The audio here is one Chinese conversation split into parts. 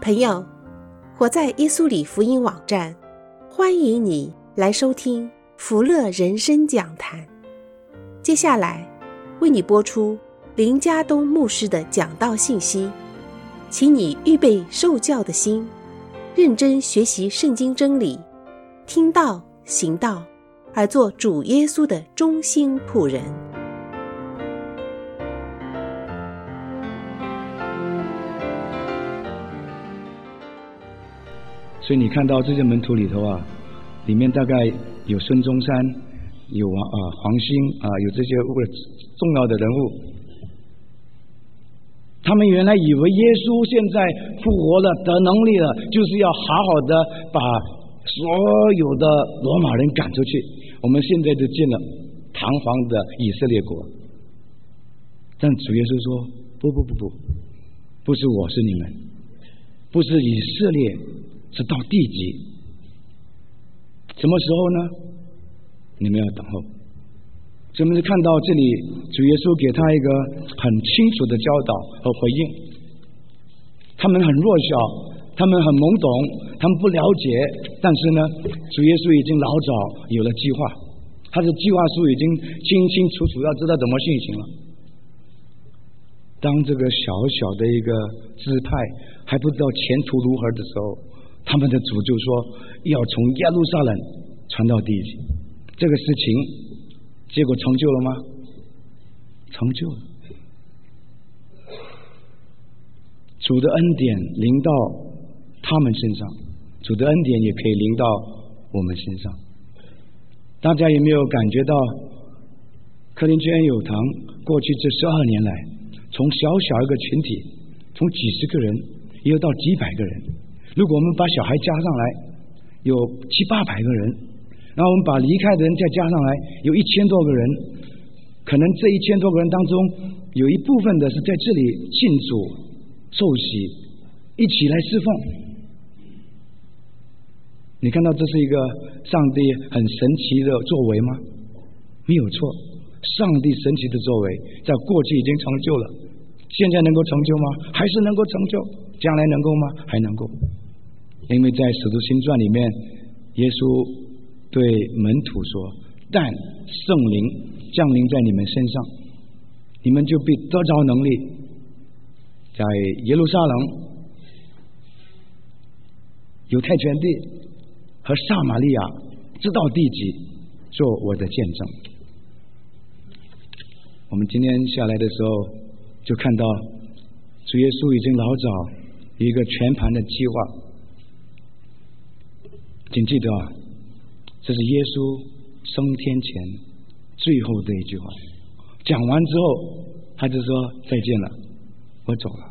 朋友，活在耶稣里福音网站，欢迎你来收听福乐人生讲坛。接下来为你播出林家东牧师的讲道信息，请你预备受教的心，认真学习圣经真理，听道行道，而做主耶稣的忠心仆人。 所以你看到这些门徒里头啊，里面大概有孙中山，有黄兴有这些重要的人物。他们原来以为耶稣现在复活了，得能力了，就是要好好的把所有的罗马人赶出去。我们现在就进了堂皇的以色列国。但主耶稣说：不是我，是你们，不是以色列，是到地极。什么时候呢？你们要等候。所以我们就看到这里，主耶稣给他一个很清楚的教导和回应。他们很弱小，他们很懵懂，他们不了解，但是呢，主耶稣已经老早有了计划，他的计划书已经清清楚楚，要知道怎么运行了。当这个小小的一个支派还不知道前途如何的时候，他们的主就说要从耶路撒冷传到地极。这个事情结果成就了吗？成就了。主的恩典临到他们身上，主的恩典也可以临到我们身上。大家有没有感觉到克林居恩友堂过去这12年来，从小小一个群体，从几十个人也有到几百个人，如果我们把小孩加上来，有700-800个人，然后我们把离开的人再加上来，有1000多个人。可能这1000多个人当中，有一部分的是在这里信主受洗，一起来侍奉。你看到这是一个上帝很神奇的作为吗？没有错，上帝神奇的作为在过去已经成就了，现在能够成就吗？还是能够成就。将来能够吗？还能够。因为在使徒行传里面，耶稣对门徒说：但圣灵降临在你们身上，你们就必得着能力，在耶路撒冷、犹太全地和撒玛利亚直到地极做我的见证。我们今天下来的时候就看到主耶稣已经老早有一个全盘的计划。请记得这是耶稣升天前最后的一句话。讲完之后他就说再见了，我走了。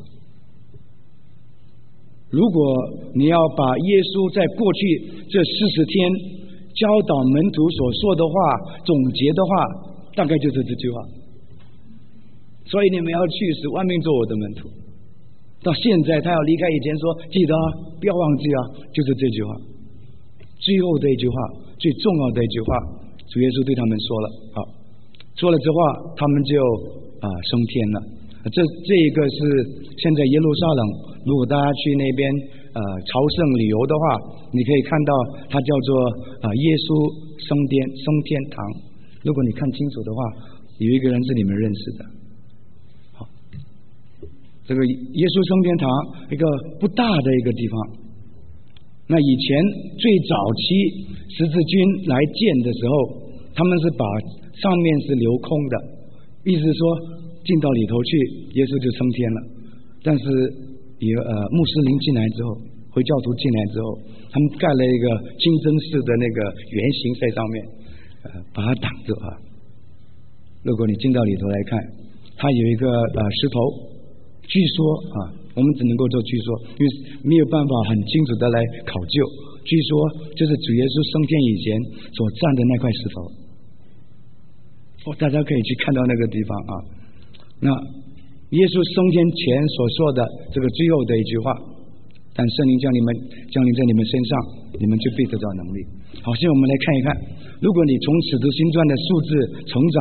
如果你要把耶稣在过去这40天教导门徒所说的话总结的话，大概就是这句话。所以你们要去使万民做我的门徒。到现在他要离开以前说，记得不要忘记就是这句话，最后的一句话，最重要的一句话，主耶稣对他们说了。说了这话，他们就升天了。这一个是现在耶路撒冷，如果大家去那边朝圣旅游的话，你可以看到它叫做耶稣升天堂。如果你看清楚的话，有一个人是你们认识的。好，这个耶稣升天堂一个不大的一个地方。那以前最早期十字军来建的时候，他们是把上面是留空的，意思说进到里头去，耶稣就升天了。但是有穆斯林进来之后，回教徒进来之后，他们盖了一个清真寺的那个圆形在上面，把它挡住如果你进到里头来看，它有一个石头，据说我们只能够做据说，因为没有办法很清楚的来考究。据说就是主耶稣升天以前所站的那块石头。大家可以去看到那个地方那耶稣升天前所说的这个最后的一句话，但圣灵降临在你们身上，你们就必得到能力。好，现在我们来看一看，如果你从使徒行传的数字成长，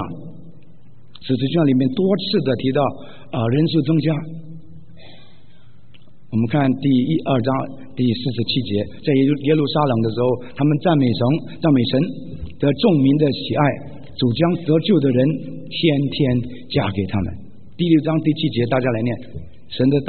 使徒行传里面多次的提到人数增加，我我们看第2章第47节，在耶路撒冷的时候，他们赞美神得众民的喜爱，主将得救的人天天加给他们。第6章第7节，大家来念，神的道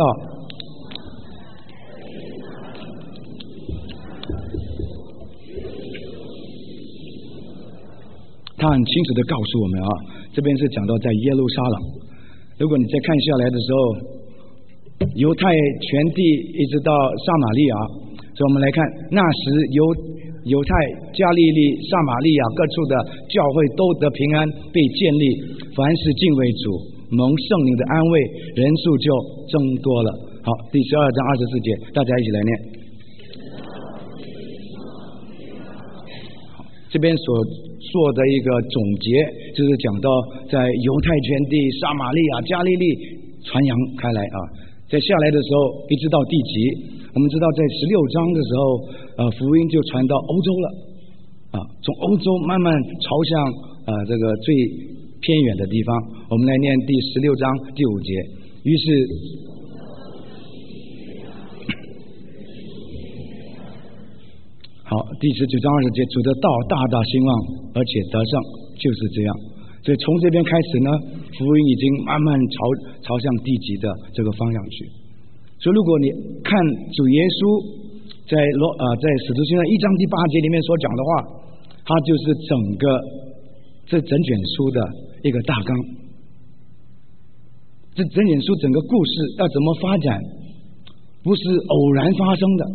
他很清楚地告诉我们啊，这边是讲到在耶路撒冷。如果你再看下来的时候，犹太全地一直到撒玛利亚，所以我们来看，那时犹太、加利利、撒玛利亚各处的教会都得平安，被建立，凡是敬畏主、蒙圣灵的安慰，人数就增多了。好，第12章24节，大家一起来念。这边所做的一个总结，就是讲到在犹太全地、撒玛利亚、加利利传扬开来啊。在下来的时候，一直到地极，我们知道在16章的时候，福音就传到欧洲了啊，从欧洲慢慢朝向这个最偏远的地方。我们来念第16章第5节，于是好，第19章20节，主的道大大兴旺，而且得胜，就是这样。所以从这边开始呢，福音已经慢慢朝向地极的这个方向去。所以如果你看主耶稣在使徒行传1章第8节里面所讲的话，它就是这整卷书的一个大纲。这整卷书整个故事要怎么发展，不是偶然发生的，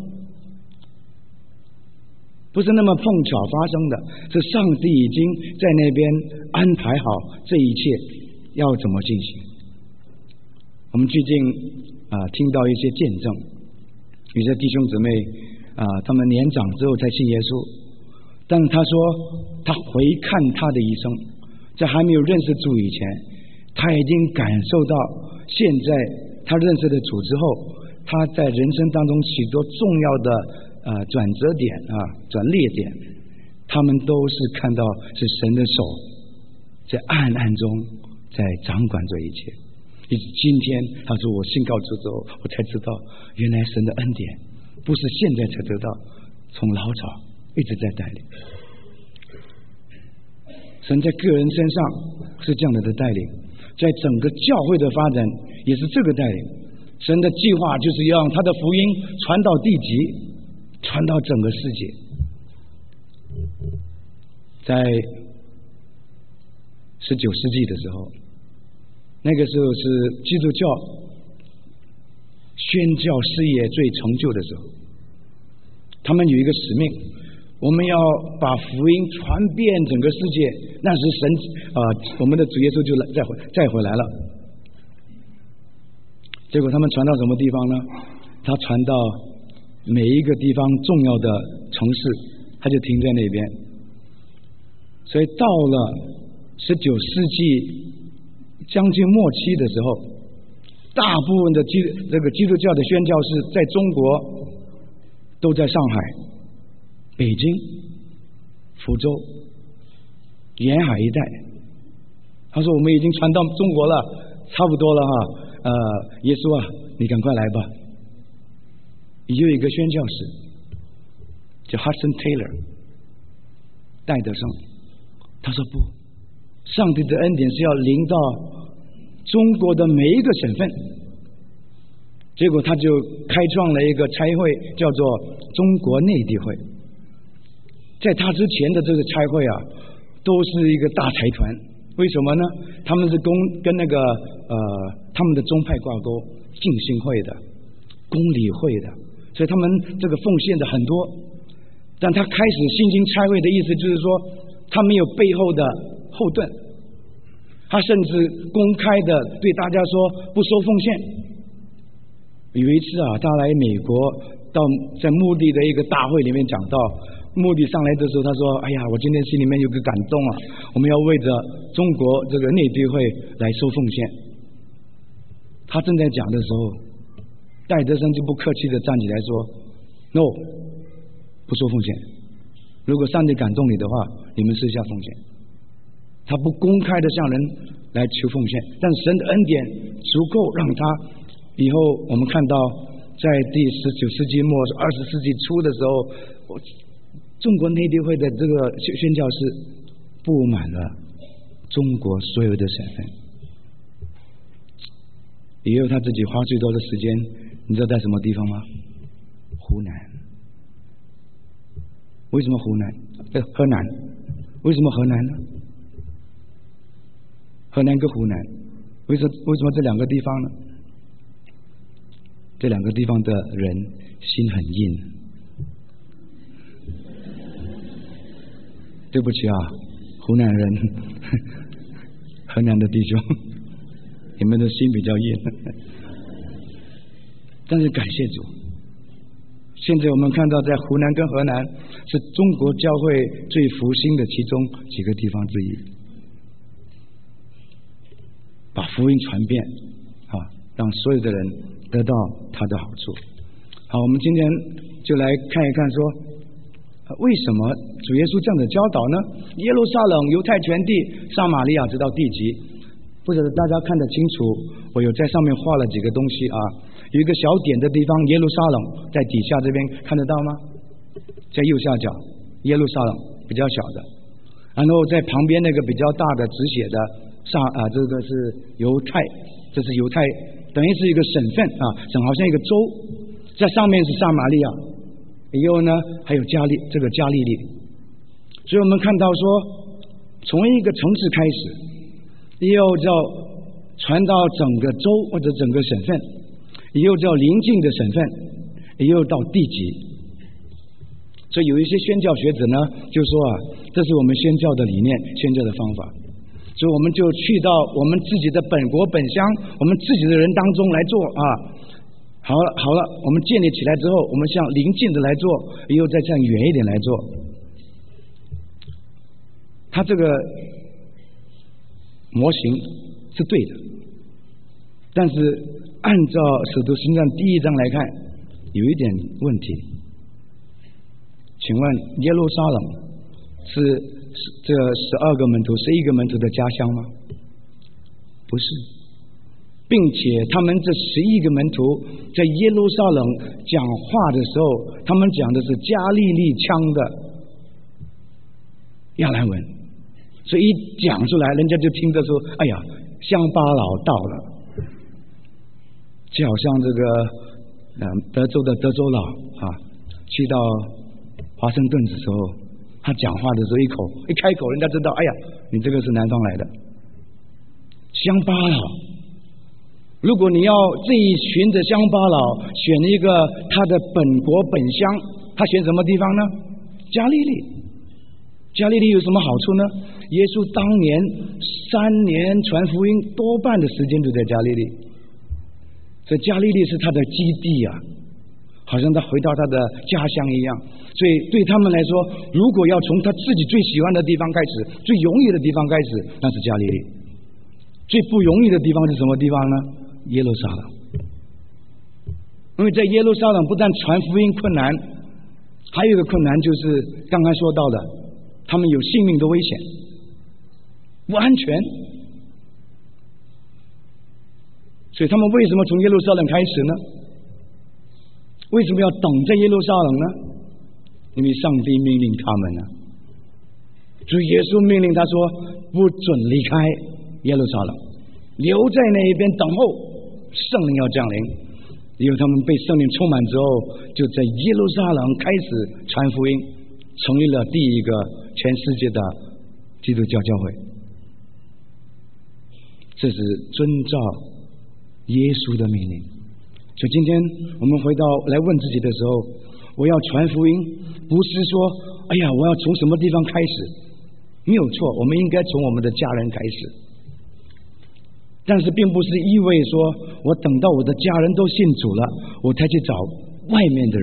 不是那么碰巧发生的，是上帝已经在那边安排好这一切要怎么进行。我们最近听到一些见证，有些弟兄姊妹他们年长之后才信耶稣，但他说他回看他的一生，在还没有认识主以前，他已经感受到现在他认识了主之后，他在人生当中许多重要的转折点转捩点，他们都是看到是神的手在暗中在掌管这一切。一直今天他说我信告主之后，我才知道原来神的恩典不是现在才得到，从老早一直在带领。神在个人身上是这样的带领，在整个教会的发展也是这个带领。神的计划就是要让他的福音传到地极，传到整个世界。在19世纪的时候，那个时候是基督教宣教事业最成就的时候，他们有一个使命，我们要把福音传遍整个世界。那时我们的主耶稣就再回来了。结果他们传到什么地方呢？他传到每一个地方重要的城市，他就停在那边。所以到了19世纪将近末期的时候，大部分的基督教的宣教士在中国都在上海、北京、福州沿海一带。他说我们已经传到中国了，差不多了耶稣你赶快来吧。有一个宣教士叫 Hudson Taylor 戴德生，他说不，上帝的恩典是要临到中国的每一个省份。结果他就开创了一个差会，叫做中国内地会。在他之前的这个差会都是一个大财团。为什么呢？他们是跟那个他们的宗派挂钩，浸信会的、公理会的，所以他们这个奉献的很多。但他开始新兴差会的意思就是说，他没有背后的后盾，他甚至公开的对大家说不收奉献。有一次他来美国，在墓地的一个大会里面讲到，墓地上来的时候他说，哎呀，我今天心里面有个感动我们要为着中国这个内地会来收奉献。他正在讲的时候，戴德生就不客气的站起来说 No， 不收奉献，如果上帝感动你的话，你们私下奉献。他不公开的向人来求奉献，但神的恩典足够让他以后我们看到在第19世纪末20世纪初的时候，中国内地会的这个宣教士布满了中国所有的省份，也有他自己花最多的时间，你知道在什么地方吗？湖南。为什么湖南？河南。为什么河南呢？河南跟湖南，为什么这两个地方呢？这两个地方的人心很硬。对不起啊，湖南人，河南的弟兄，你们的心比较硬。但是感谢主，现在我们看到在湖南跟河南是中国教会最复兴的其中几个地方之一，把福音传遍让所有的人得到他的好处。好，我们今天就来看一看说，为什么主耶稣这样的教导呢？耶路撒冷、犹太全地、撒玛利亚直到地极，不知道大家看得清楚，我有在上面画了几个东西啊。有一个小点的地方，耶路撒冷在底下这边看得到吗？在右下角，耶路撒冷比较小的，然后在旁边那个比较大的只写的这个是犹太，这是犹太，等于是一个省份啊，省好像一个州，在上面是撒玛利亚，以后呢还有加利利，所以我们看到说，从一个城市开始，又叫传到整个州或者整个省份，又叫邻近的省份，又到地级。所以有一些宣教学者呢就说这是我们宣教的理念，宣教的方法，所以我们就去到我们自己的本国本乡，我们自己的人当中来做啊。好了，我们建立起来之后，我们向邻近的来做，又再向远一点来做。他这个模型是对的，但是按照使徒行传第1章来看，有一点问题。请问耶路撒冷是这11个门徒的家乡吗？不是，并且他们这11个门徒在耶路撒冷讲话的时候，他们讲的是加利利腔的亚兰文，所以一讲出来，人家就听着说：“哎呀，乡巴佬到了。”就好像这个德州的德州佬去到华盛顿的时候，他讲话的时候一开口，人家知道，哎呀，你这个是南方来的乡巴佬。如果你要这一群的乡巴佬选一个他的本国本乡，他选什么地方呢？加利利。加利利有什么好处呢？耶稣当年3年传福音，多半的时间就在加利利，所以加利利是他的基地啊，好像他回到他的家乡一样。所以对他们来说，如果要从他自己最喜欢的地方开始，最容易的地方开始，那是加利利。最不容易的地方是什么地方呢？耶路撒冷。因为在耶路撒冷不但传福音困难，还有一个困难就是刚刚说到的，他们有性命的危险，不安全。所以他们为什么从耶路撒冷开始呢？为什么要等在耶路撒冷呢？因为上帝命令他们呢。主耶稣命令他说，不准离开耶路撒冷，留在那一边等候圣灵要降临。因为他们被圣灵充满之后，就在耶路撒冷开始传福音，成立了第一个全世界的基督教教会。这是遵照耶稣的命令。所以今天我们回到来问自己的时候，我要传福音，不是说哎呀我要从什么地方开始，没有错，我们应该从我们的家人开始，但是并不是意味说我等到我的家人都信主了，我才去找外面的人。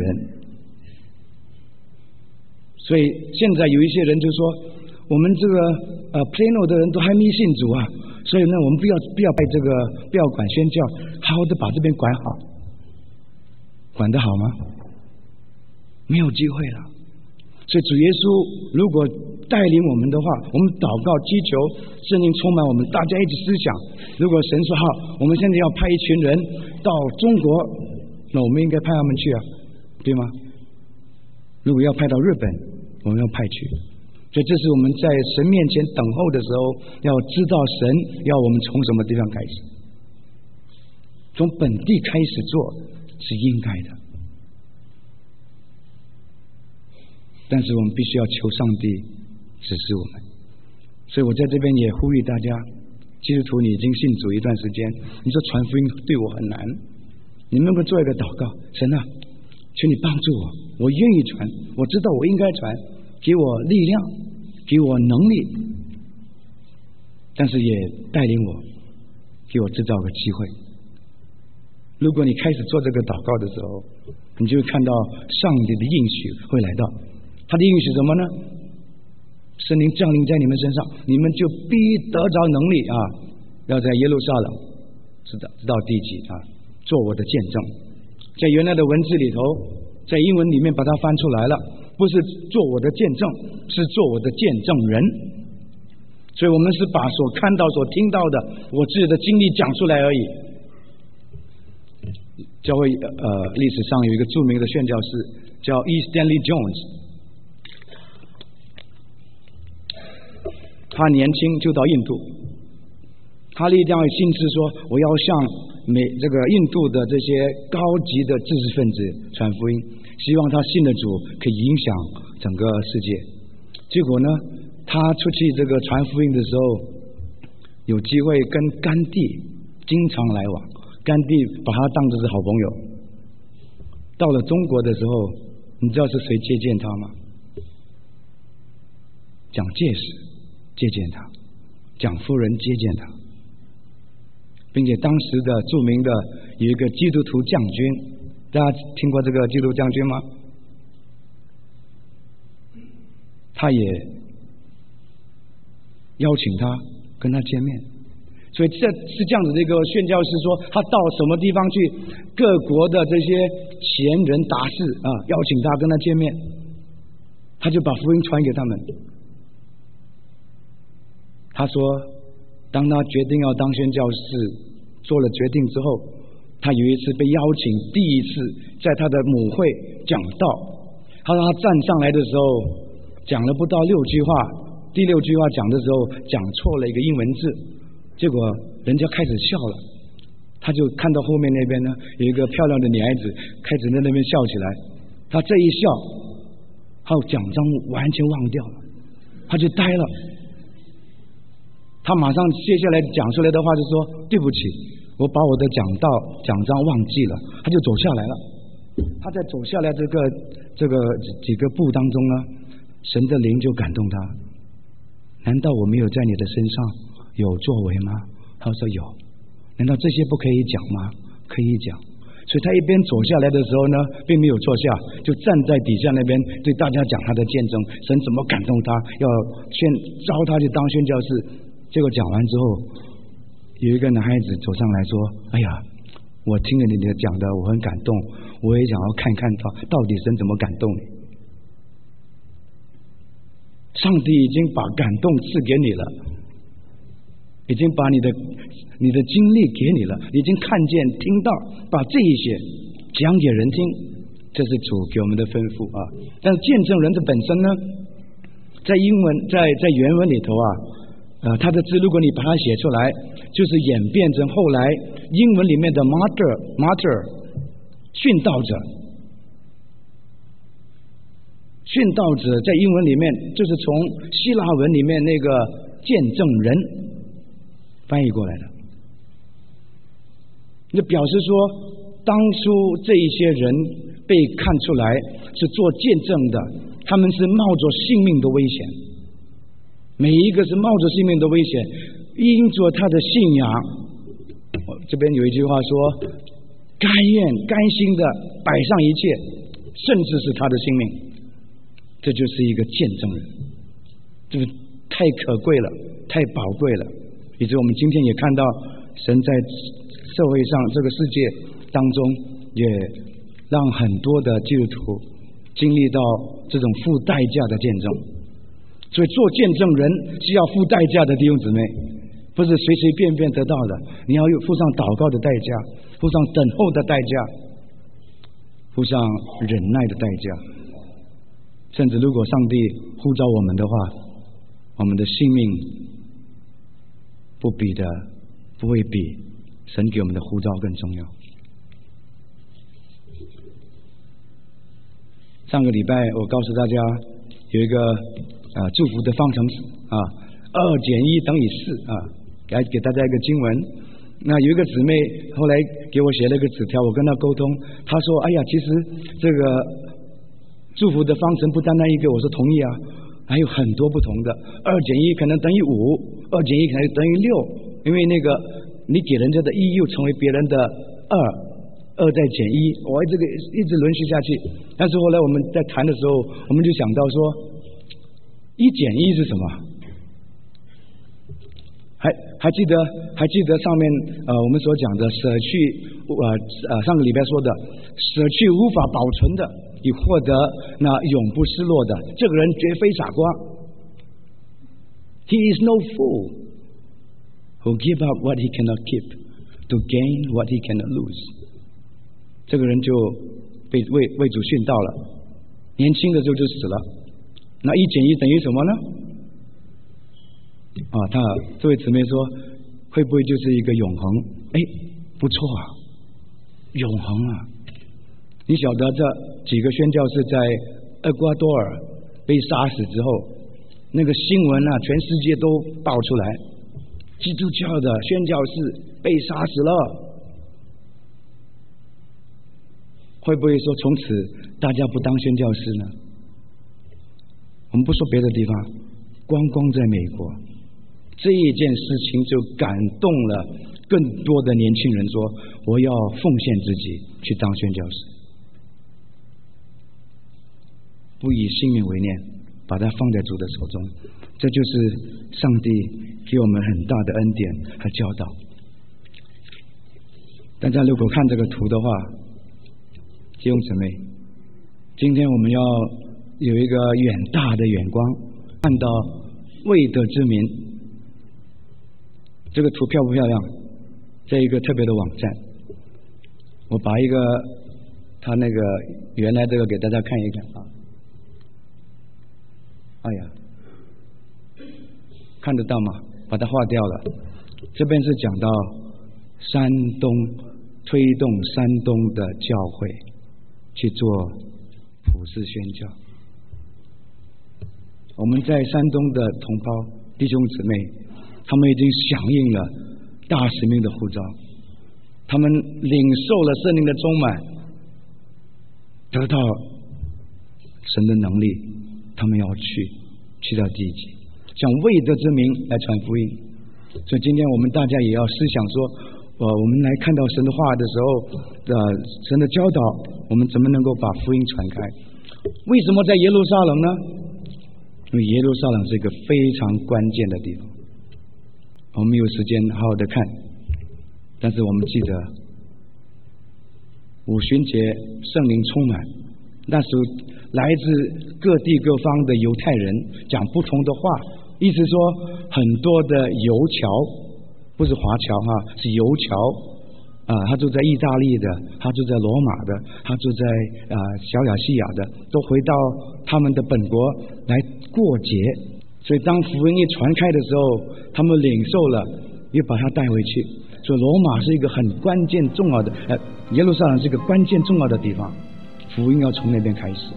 所以现在有一些人就说，我们这个Plano 的人都还没信主啊，所以呢我们不要拜这个，不要管宣教，好好的把这边管好。管得好吗？没有机会了。所以主耶稣如果带领我们的话，我们祷告祈求圣灵充满我们，大家一起思想，如果神说好，我们现在要派一群人到中国那我们应该派他们去啊，对吗？如果要派到日本，我们要派去。所以这是我们在神面前等候的时候，要知道神要我们从什么地方开始，从本地开始做是应该的，但是我们必须要求上帝指示我们。所以我在这边也呼吁大家，基督徒你已经信主一段时间，你说传福音对我很难，你能不能做一个祷告？神啊，求你帮助我，我愿意传，我知道我应该传，给我力量，给我能力，但是也带领我，给我制造个机会。如果你开始做这个祷告的时候，你就会看到上帝的应许会来到。他的应许什么呢？圣灵降临在你们身上，你们就必得着能力啊！要在耶路撒冷直到地极啊，做我的见证。在原来的文字里头，在英文里面把它翻出来了，不是做我的见证，是做我的见证人。所以我们是把所看到、所听到的，我自己的经历讲出来而已。教会历史上有一个著名的宣教士叫 E. Stanley Jones， 他年轻就到印度，他立定心志说，我要向这个印度的这些高级的知识分子传福音，希望他信的主可以影响整个世界。结果呢，他出去这个传福音的时候，有机会跟甘地经常来往，甘地把他当作是好朋友。到了中国的时候，你知道是谁接见他吗？蒋介石接见他，蒋夫人接见他，并且当时的著名的有一个基督徒将军，大家听过这个基督将军吗？他也邀请他跟他见面。所以这是这样子的一个宣教士说，他到什么地方去，各国的这些贤人达士啊，邀请他跟他见面，他就把福音传给他们。他说，当他决定要当宣教士，做了决定之后，他有一次被邀请，第一次在他的母会讲道。他让他站上来的时候，讲了不到6句话，第6句话讲的时候讲错了一个英文字，结果人家开始笑了。他就看到后面那边呢，有一个漂亮的女孩子开始在那边笑起来。他这一笑，还有讲章完全忘掉了，他就呆了。他马上接下来讲出来的话就说，对不起，我把我的讲章忘记了。他就走下来了。他在走下来这个几个步当中呢，神的灵就感动他。难道我没有在你的身上有作为吗？他说有。难道这些不可以讲吗？可以讲。所以他一边走下来的时候呢，并没有坐下，就站在底下那边对大家讲他的见证，神怎么感动他，要招他去当宣教士。结果讲完之后，有一个男孩子走上来说，哎呀，我听了你的讲的，我很感动，我也想要看看到底神怎么感动你。上帝已经把感动赐给你了，已经把你的经历给你了，已经看见听到，把这一些讲给人听，这是主给我们的吩咐啊。但是见证人的本身呢，在英文在原文里头他的字如果你把它写出来，就是演变成后来英文里面的 martyr 殉道者。殉道者在英文里面就是从希腊文里面那个见证人翻译过来的，就表示说当初这一些人被看出来是做见证的，他们是冒着性命的危险，每一个是冒着性命的危险，因着他的信仰。这边有一句话说，甘愿甘心的摆上一切，甚至是他的性命，这就是一个见证人。这个太可贵了，太宝贵了，以致我们今天也看到神在社会上这个世界当中也让很多的基督徒经历到这种付代价的见证。所以做见证人是要付代价的，弟兄姊妹，不是随随便便得到的，你要付上祷告的代价，付上等候的代价。 付上忍耐的代价，甚至如果上帝呼召我们的话，我们的性命不会比神给我们的呼召更重要。上个礼拜我告诉大家有一个祝福的方程式2+1=4给大家一个经文。那有一个姊妹后来给我写了一个纸条，我跟她沟通，她说哎呀，其实这个祝福的方程不单单一个，我说同意啊，还有很多不同的，2+1可能等于5，2+1可能等于6，因为那个你给人家的1又成为别人的2再减1，这个一直轮续下去。但是后来我们在谈的时候，我们就想到说1+1是什么？还记得上面我们所讲的舍去上个礼拜说的舍去无法保存的，以获得那永不失落的，这个人绝非傻瓜。He is no fool who give up what he cannot keep to gain what he cannot lose。 这个人就被为主殉道了，年轻的时候就死了。那1+1等于什么呢？这位姊妹说会不会就是一个永恒？不错啊，永恒啊！你晓得这几个宣教士在厄瓜多尔被杀死之后，那个新闻全世界都爆出来，基督教的宣教士被杀死了。会不会说从此大家不当宣教士呢？我们不说别的地方，光在美国这一件事情就感动了更多的年轻人，说我要奉献自己去当宣教士，不以性命为念，把它放在主的手中。这就是上帝给我们很大的恩典和教导。大家如果看这个图的话，弟兄姊妹，今天我们要有一个远大的眼光，看到未得之民。这个图漂不漂亮？这一个特别的网站，我把一个他那个原来这个给大家看一看啊。哎呀，看得到吗？把它划掉了。这边是讲到山东，推动山东的教会去做普世宣教。我们在山东的同胞弟兄姊妹，他们已经响应了大使命的呼召，他们领受了圣灵的充满，得到神的能力，他们要去到地极，向未得之民来传福音。所以今天我们大家也要思想说，我们来看到神的话的时候，神的教导，我们怎么能够把福音传开？为什么在耶路撒冷呢？因为耶路撒冷是一个非常关键的地方。我们没有时间好好的看，但是我们记得五旬节圣灵充满，那时候来自各地各方的犹太人讲不同的话，意思说很多的游侨，不是华侨是游侨他住在意大利的，他住在罗马的，他住在小亚细亚的，都回到他们的本国来过节。所以当福音一传开的时候，他们领受了，又把它带回去。所以罗马是一个很关键重要的，耶路撒冷是一个关键重要的地方，福音要从那边开始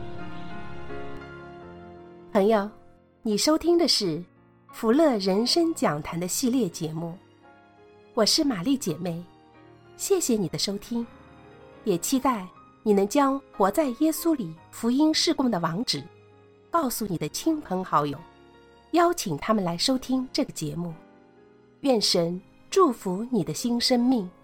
朋友，你收听的是福乐人生讲坛的系列节目，我是玛丽姐妹，谢谢你的收听，也期待你能将活在耶稣里福音事工的网址告诉你的亲朋好友，邀请他们来收听这个节目。愿神祝福你的新生命。